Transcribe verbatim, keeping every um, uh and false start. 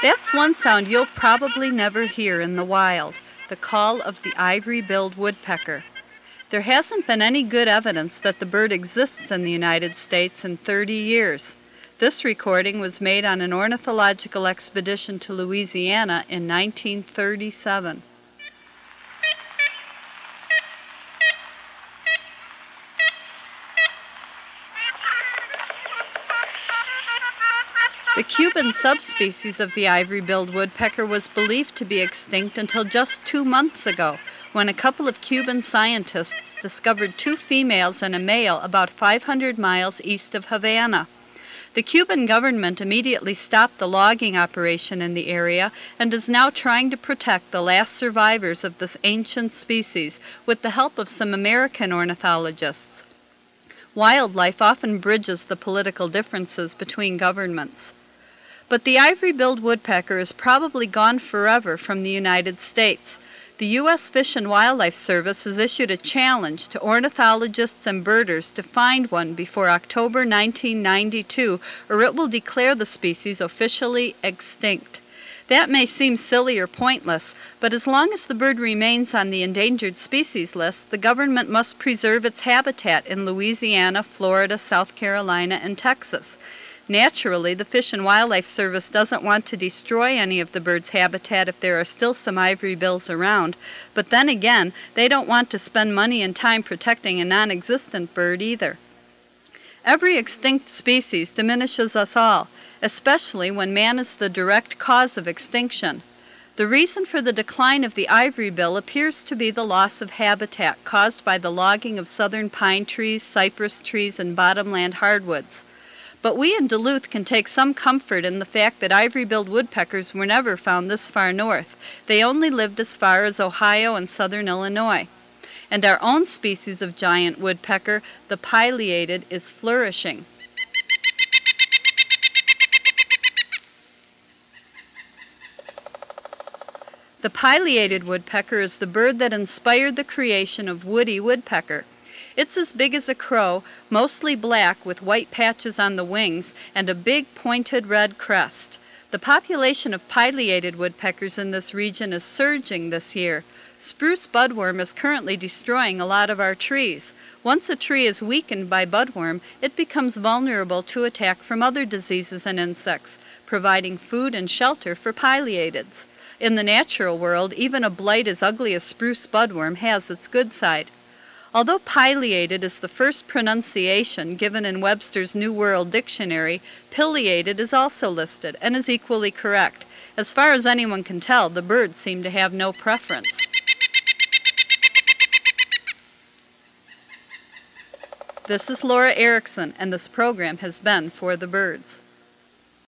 That's one sound you'll probably never hear in the wild, the call of the ivory-billed woodpecker. There hasn't been any good evidence that the bird exists in the United States in thirty years. This recording was made on an ornithological expedition to Louisiana in nineteen thirty-seven. The Cuban subspecies of the ivory-billed woodpecker was believed to be extinct until just two months ago, when a couple of Cuban scientists discovered two females and a male about five hundred miles east of Havana. The Cuban government immediately stopped the logging operation in the area and is now trying to protect the last survivors of this ancient species with the help of some American ornithologists. Wildlife often bridges the political differences between governments. But the ivory-billed woodpecker is probably gone forever from the United States. The U S Fish and Wildlife Service has issued a challenge to ornithologists and birders to find one before October nineteen ninety-two, or it will declare the species officially extinct. That may seem silly or pointless, but as long as the bird remains on the endangered species list, the government must preserve its habitat in Louisiana, Florida, South Carolina, and Texas. Naturally, the Fish and Wildlife Service doesn't want to destroy any of the bird's habitat if there are still some ivory bills around, but then again, they don't want to spend money and time protecting a non-existent bird either. Every extinct species diminishes us all, especially when man is the direct cause of extinction. The reason for the decline of the ivory bill appears to be the loss of habitat caused by the logging of southern pine trees, cypress trees, and bottomland hardwoods. But we in Duluth can take some comfort in the fact that ivory-billed woodpeckers were never found this far north. They only lived as far as Ohio and southern Illinois. And our own species of giant woodpecker, the pileated, is flourishing. The pileated woodpecker is the bird that inspired the creation of Woody Woodpecker. It's as big as a crow, mostly black with white patches on the wings and a big pointed red crest. The population of pileated woodpeckers in this region is surging this year. Spruce budworm is currently destroying a lot of our trees. Once a tree is weakened by budworm, it becomes vulnerable to attack from other diseases and insects, providing food and shelter for pileatids. In the natural world, even a blight as ugly as spruce budworm has its good side. Although pileated is the first pronunciation given in Webster's New World Dictionary, pileated is also listed and is equally correct. As far as anyone can tell, the birds seem to have no preference. This is Laura Erickson, and this program has been For the Birds.